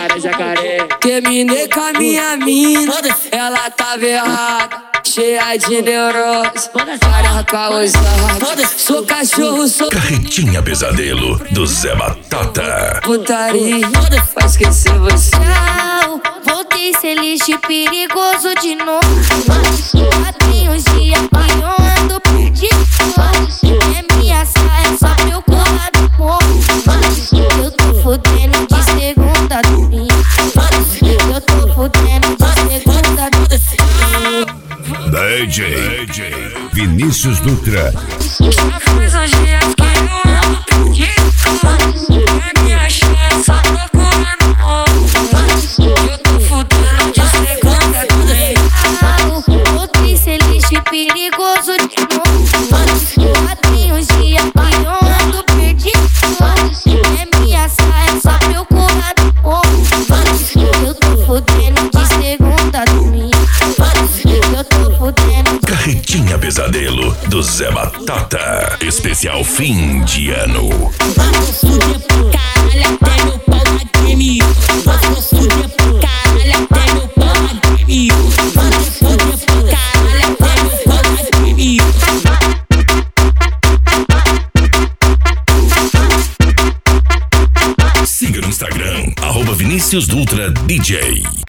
jacaré. Terminei com a minha mina, ela tava errada, cheia de neurose, para causada. Sou cachorro, sou Carretinha Pesadelo do Zé Batata. putaria, pra esquecer você. Tchau, voltei ser lixo e perigoso de novo. Já tem uns dias que eu ando perdido. É minha saia só pra eu colar do morro. Eu tô fudendo de segunda a domingo. Eu tô fudendo de segunda a domingo. DJ Vinícius Dutra. Já faz uns dias que eu ando perdido. É minha chance só procurando amor. Eu tô fudendo de segunda também. Voltei ser lixo e perigoso de novo. Já tem uns dias que eu ando perdido. É minha saia só pra eu colar do morro. Eu tô fudendo de segunda a domingo. Eu tô fudendo. Carretinha Pesadelo do Zé Batata. Especial fim de ano. Vou fuder pro caralho até meu pau na game. Vou fuder pro caralho até meu pau na game. Vou fuder pro caralho até meu pau na game. Siga no Instagram, @Vinícius Dutra DJ.